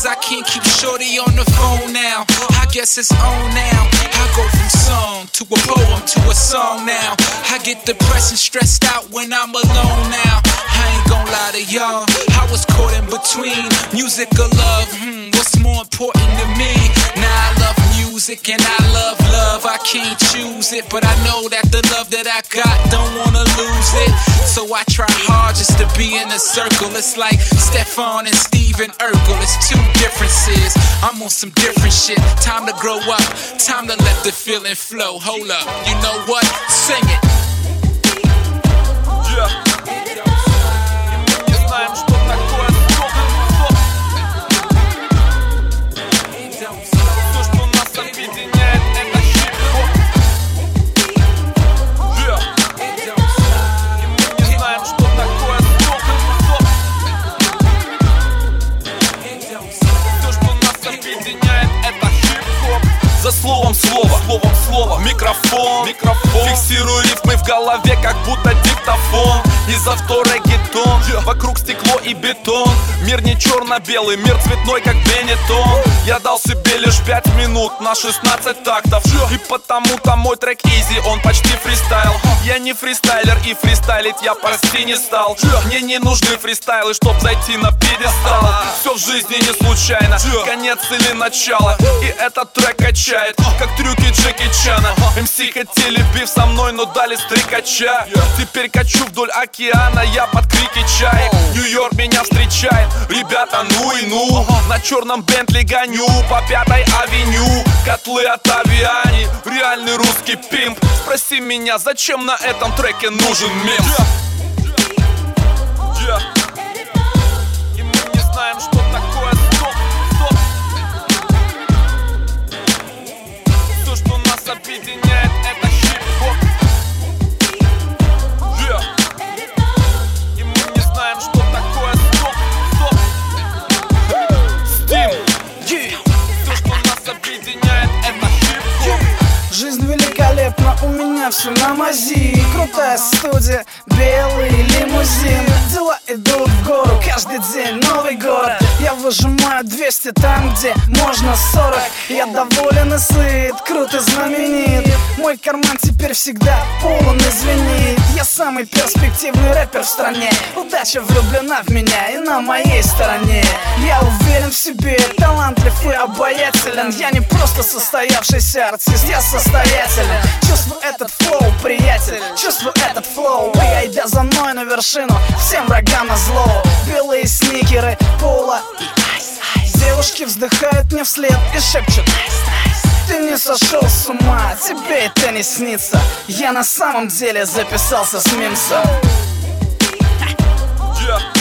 cause I can't keep shorty on the phone now. I guess it's on now. I go from song to a poem to a song now. I get depressed and stressed out when I'm alone now. I ain't gon' lie to y'all, I was caught in between music or love. What's more important to me? Now I love music and I love love. I can't choose it, but I know that the love that I got don't wanna lose it. So I try hard just to be in a circle. It's like Stefan and Steven Urkel. It's two differences. I'm on some different shit. Time to grow up, time to let the feeling flow. Hold up, you know what? Sing it. Yeah. За словом слово, словом слово, микрофон. Фиксирую рифмы в голове, как будто диктофон. Из авто реггетон, вокруг стекло и бетон. Мир не черно-белый, мир цветной, как Бенетон. Я дал себе лишь 5 минут на 16 тактов. И потому-то мой трек изи, он почти фристайл. Я не фристайлер и фристайлить я почти не стал. Мне не нужны фристайлы, чтоб зайти на пьедестал. Все в жизни не случайно, конец или начало. И этот трек качает, как трюки Джеки Чана. МС хотели биф со мной, но дали стрекача. Теперь качу вдоль океана, я под крики чаек. Нью-Йорк меня встречает, ребята, ну и ну. На черном Бентли гоню по 5-й авеню. Котлы от Авиани, реальный русский пимп. Спроси меня, зачем на этом треке нужен мем? И мы не знаем, что такое стоп. Все, что нас объединяет, это хип-хоп. И мы не знаем, что такое стоп. Steam. Все, что нас объединяет, это хип-хоп. Жизнь великолепна, у меня все на мази. Крутая студия, белый лимузин. Дела идут в гору, каждый день новый город. Я выжимаю 200 там, где можно 40. Я доволен и сыт, крут и знаменит. Мой карман теперь всегда полон и звенит. Я самый перспективный рэпер в стране. Удача влюблена в меня и на моей стороне. Я уверен в себе, талантлив и обаятелен. Я не просто состоявшийся артист, я состоятелен. Чувствую этот флоу, приятель, чувствую этот флоу. И айда за мной на вершину, всем врагам на зло. Белые сникеры, пола и айс-айс. Девушки вздыхают мне вслед и шепчут: ты не сошел с ума, тебе это не снится. Я на самом деле записался с Мимсом.